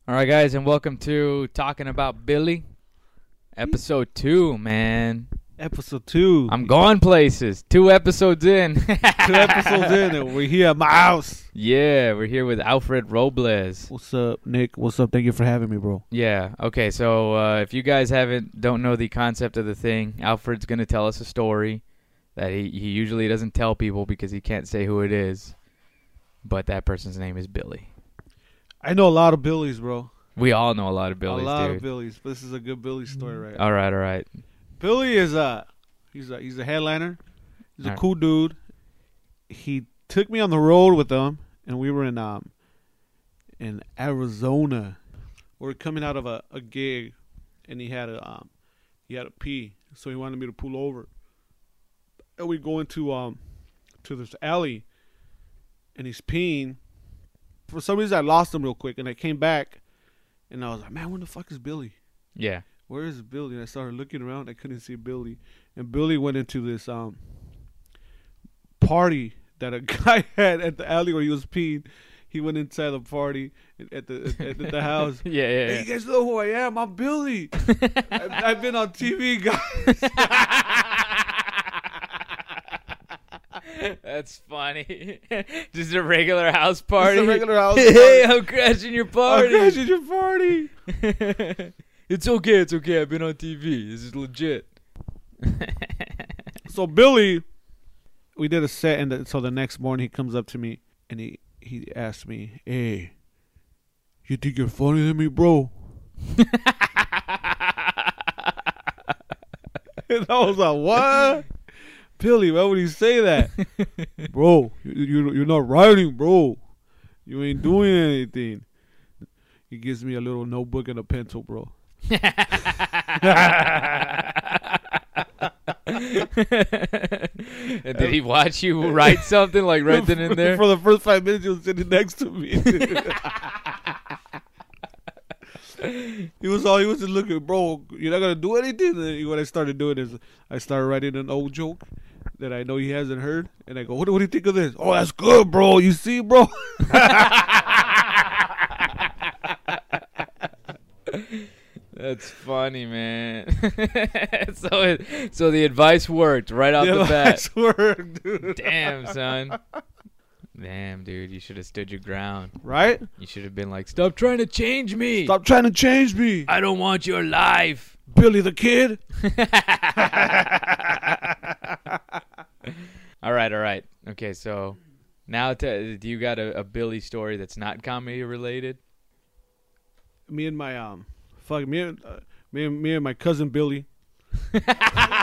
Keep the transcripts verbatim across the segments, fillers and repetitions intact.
All right, guys, and welcome to Talking About Billy, episode two, man. Episode two. I'm going places. Two episodes in. Two episodes in, and we're here at my house. Yeah, we're here with Alfred Robles. What's up, Nick? What's up? Thank you for having me, bro. Yeah, okay, so uh, if you guys haven't, don't know the concept of the thing, Alfred's going to tell us a story that he, he usually doesn't tell people because he can't say who it is, but that person's name is Billy. I know a lot of Billies, bro. We all know a lot of Billies, A lot dude. of Billies. This is a good Billy story, right? All right, all right. Billy is a he's a he's a headliner. He's a All right. cool dude. He took me on the road with him, and we were in um in Arizona. We were coming out of a, a gig, and he had a um he had a pee, so he wanted me to pull over. And we go into um to this alley, and he's peeing. For some reason, I lost him real quick, and I came back, and I was like, "Man, where the fuck is Billy? Yeah. Where is Billy?" And I started looking around. I couldn't see Billy. And Billy went into this um party that a guy had at the alley where he was peeing. He went inside the party at the at, at the house. Yeah, yeah, Hey, yeah. you guys know who I am? I'm Billy. I've, I've been on T V, guys. That's funny. Just a regular house party. Just a regular house Hey, party. I'm crashing your I'm party. crashing your party. It's okay. It's okay. I've been on T V. This is legit. So Billy, we did a set, and the, so the next morning he comes up to me and he he asked me, "Hey, you think you're funnier than me, bro?" And I was like, "What, Billy? Why would he say that, bro? You, you you're not writing, bro. You ain't doing anything." He gives me a little notebook and a pencil, bro. And did he watch you write something like right then and there? For the first five minutes, he was sitting next to me. He was all he was just looking, bro. You're not gonna do anything. And then what I started doing is I started writing an old joke that I know he hasn't heard, and I go, "What, do- what do you think of this?" "Oh, that's good, bro. You see, bro." That's funny, man. so, it, so the advice worked right off the bat. I swear, dude. Damn, son. Damn, dude. You should have stood your ground. Right? You should have been like, "Stop trying to change me. Stop trying to change me, I don't want your life." Billy the Kid. All right, all right. Okay, so now to, do you got a, a Billy story that's not comedy related? Me and my um, fuck me and uh, me and me and my cousin Billy. You gotta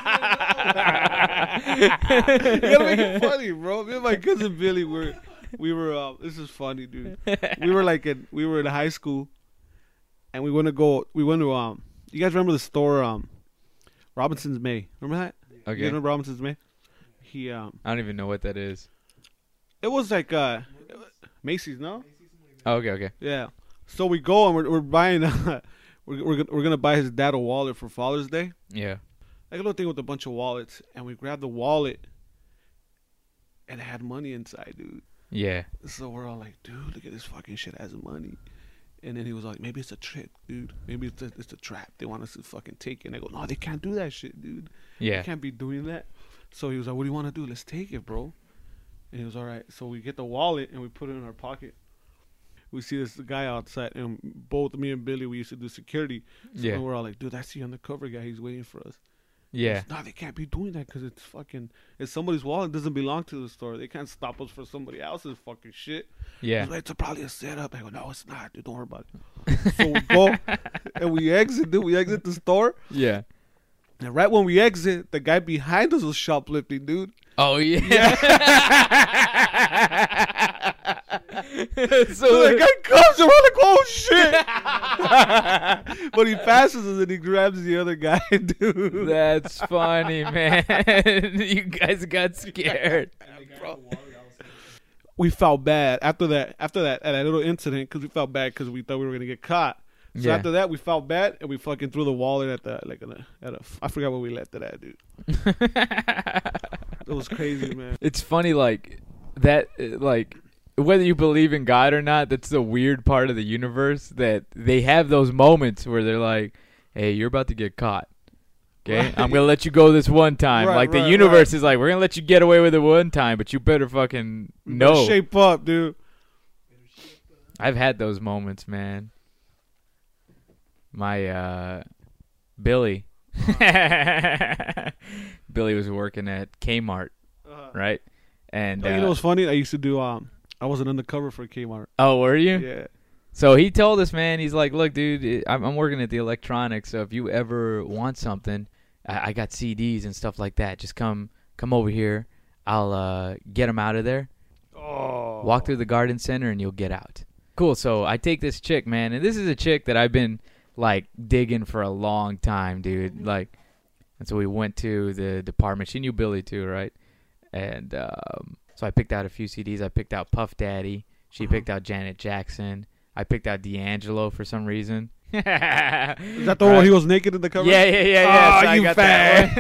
make it funny, bro. Me and my cousin Billy were, we were. Uh, this is funny, dude. We were like in, we were in high school, and we went to go. We went to um. You guys remember the store um, Robinson's May? Remember that? Okay. You remember Robinson's May? He um. I don't even know what that is. It was like uh, Macy's, no? Oh, okay, okay. Yeah. So we go and we're we're buying. Uh, we're we're gonna- we're gonna buy his dad a wallet for Father's Day. Yeah. Like a little thing with a bunch of wallets, and we grabbed the wallet, and it had money inside, dude. Yeah. So we're all like, "Dude, look at this fucking shit has money." And then he was like, "Maybe it's a trick, dude. Maybe it's a, it's a trap. They want us to fucking take it." And I go, "No, they can't do that shit, dude. Yeah. They can't be doing that." So he was like, "What do you want to do? Let's take it, bro." And he was all right. So we get the wallet and we put it in our pocket. We see this guy outside, and both me and Billy, we used to do security. So Yeah. we're all like, "Dude, that's the undercover guy. He's waiting for us." Yeah. No, they can't be doing that because it's fucking, it's somebody's wallet. It doesn't belong to the store. They can't stop us for somebody else's fucking shit. Yeah. He's like, "It's probably a setup." I go, "No, it's not, dude. Don't worry about it." So we go and we exit, dude. We exit the store. Yeah. And right when we exit, the guy behind us was shoplifting, dude. Oh, yeah. So so the guy comes and we're like, "Oh, shit." But he passes us and he grabs the other guy, dude. that's funny, man. You guys got scared. We felt bad after that. After that, at that little incident, because we felt bad because we thought we were gonna get caught. So Yeah. after that, we felt bad and we fucking threw the wallet at the like at a, at a I forgot where we left it at, dude. It was crazy, man. It's funny, like that, uh, like whether you believe in God or not, that's the weird part of the universe that they have those moments where they're like, hey, you're about to get caught. Okay, Right. I'm going to let you go this one time. Right, like the right, universe right. is like, we're going to let you get away with it one time, but you better fucking You better know. shape up, dude. I've had those moments, man. My uh, Billy, Billy was working at Kmart, Uh, right? And oh, you uh, know what's funny? I used to do. Um, I was an undercover for Kmart. oh, were you? Yeah. So he told us, man, he's like, look, dude, it- I'm, I'm working at the electronics, so if you ever want something, I, I got C Ds and stuff like that. Just come, come over here. I'll uh, get them out of there. Oh. Walk through the garden center and you'll get out. Cool. So I take this chick, man, and this is a chick that I've been like digging for a long time, dude. Like, and so we went to the department. She knew Billy too, right? And um, so I picked out a few C Ds. I picked out Puff Daddy. She Uh-huh. picked out Janet Jackson. I picked out D'Angelo for some reason. Is that the one where he was naked in the cover? Yeah, yeah, yeah, yeah. Oh, So I you got fat.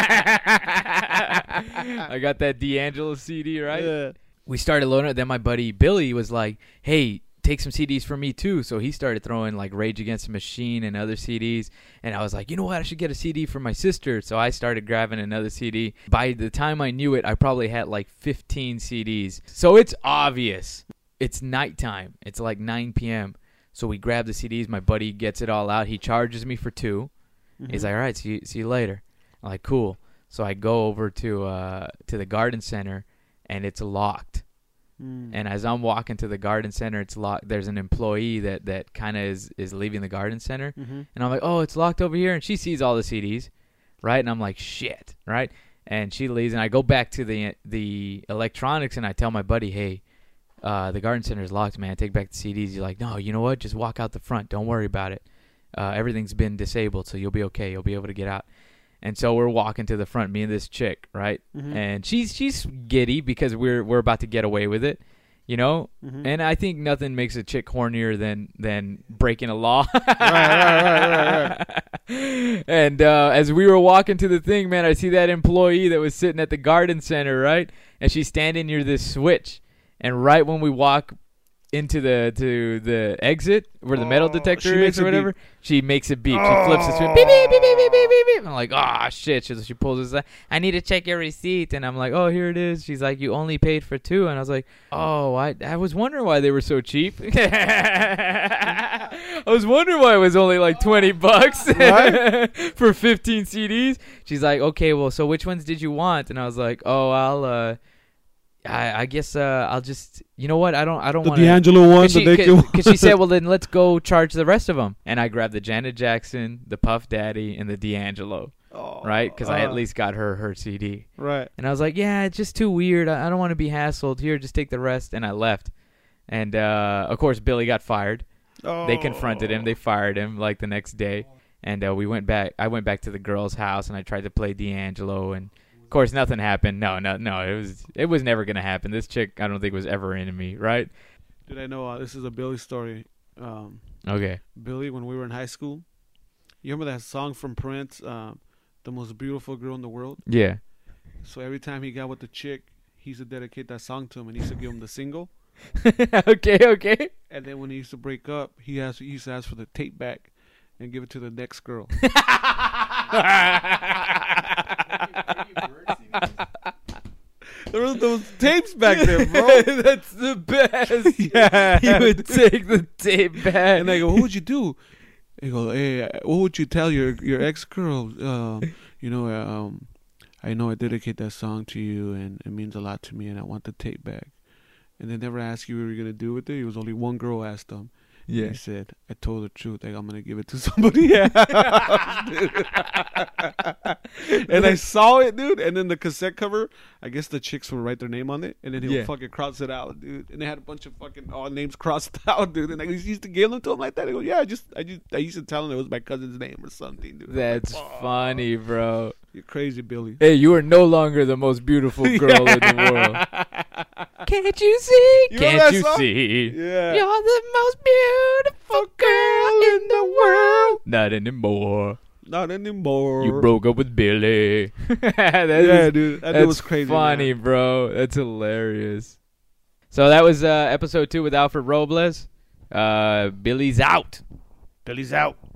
that one. I got that D'Angelo C D, right? Yeah. We started loading it. Then my buddy Billy was like, hey, take some C Ds for me too. So he started throwing like Rage Against the Machine and other C Ds. And I was like, you know what? I should get a C D for my sister. So I started grabbing another C D. By the time I knew it, I probably had like fifteen C Ds. So it's obvious. It's nighttime. It's like nine p.m. So we grab the C Ds. My buddy gets it all out. He charges me for two. Mm-hmm. He's like, all right, see you, see you later. I'm like, cool. So I go over to uh, to the garden center, and it's locked. Mm. And as I'm walking to the garden center, it's locked. There's an employee that, that kind of is, is leaving the garden center. Mm-hmm. And I'm like, oh, it's locked over here. And she sees all the C Ds, right? And I'm like, shit, right? And she leaves, and I go back to the the electronics, and I tell my buddy, hey, uh, the garden center is locked, man. Take back the C Ds. He's like, no, you know what? Just walk out the front. Don't worry about it. Uh, everything's been disabled, so you'll be okay. You'll be able to get out. And so we're walking to the front, me and this chick, right? Mm-hmm. And she's she's giddy because we're we're about to get away with it, you know. Mm-hmm. And I think nothing makes a chick hornier than than breaking a law. right, right, right, right, And uh, as we were walking to the thing, man, I see that employee that was sitting at the garden center, right? And she's standing near this switch. And right when we walk into the to the exit where the metal Oh, detector she makes is or it whatever, beep. she makes it beep. She flips the switch. Beep, beep, beep, beep, beep, beep, beep, beep. I'm like, oh, shit. She, she pulls this. Like, I need to check your receipt. And I'm like, oh, here it is. She's like, you only paid for two. And I was like, oh, I, I was wondering why they were so cheap. I was wondering why it was only like twenty bucks Right? for fifteen C Ds. She's like, okay, well, so which ones did you want? And I was like, oh, I'll, uh, I, I guess uh, I'll just, you know what? I don't, I don't The want to. D'Angelo one, the naked one. Because she said, well, then let's go charge the rest of them. And I grabbed the Janet Jackson, the Puff Daddy, and the D'Angelo, Oh, right? Because I at uh, least got her her C D. Right. And I was like, yeah, it's just too weird. I, I don't want to be hassled. Here, just take the rest. And I left. And, uh, of course, Billy got fired. Oh. They confronted him. They fired him, like, the next day. And uh, we went back. I went back to the girl's house, and I tried to play D'Angelo, and of course, nothing happened. No, no, no. It was it was never gonna happen. This chick, I don't think was ever into me, right? Dude, I know uh, this is a Billy story. Um, Okay. Billy, when we were in high school, you remember that song from Prince, um, "The Most Beautiful Girl in the World"? Yeah. So every time he got with the chick, he used to dedicate that song to him, and he used to give him the single. okay. Okay. And then when he used to break up, he asked, he used to ask for the tape back and give it to the next girl. There was those tapes back there, bro. That's the best. Yeah. He would take the tape back. And I go, what would you do? He goes, hey, what would you tell your your ex girl? Uh, you know, um, I know I dedicate that song to you, and it means a lot to me, and I want the tape back. And they never asked you what you were gonna do with it. It was only one girl asked him. Yeah. He said, I told the truth. Like, I'm going to give it to somebody else. And I saw it, dude. And then the cassette cover, I guess the chicks would write their name on it. And then he Yeah. would fucking cross it out, dude. And they had a bunch of fucking all names crossed out, dude. And I used to give them to him like that. I go, yeah, I just, I just, I used to tell him it was my cousin's name or something, dude. I'm That's like, oh, funny, bro. You're crazy, Billy. Hey, you are no longer the most beautiful girl in the world. Can't you see? You remember Can't that you song? see? Yeah. You're the most beautiful girl in the world. Not anymore. Not anymore. You broke up with Billy. that Yeah, is- dude. That that's dude was crazy. funny, man. bro. That's hilarious. So that was uh, episode two with Alfred Robles. Uh, Billy's out. Billy's out.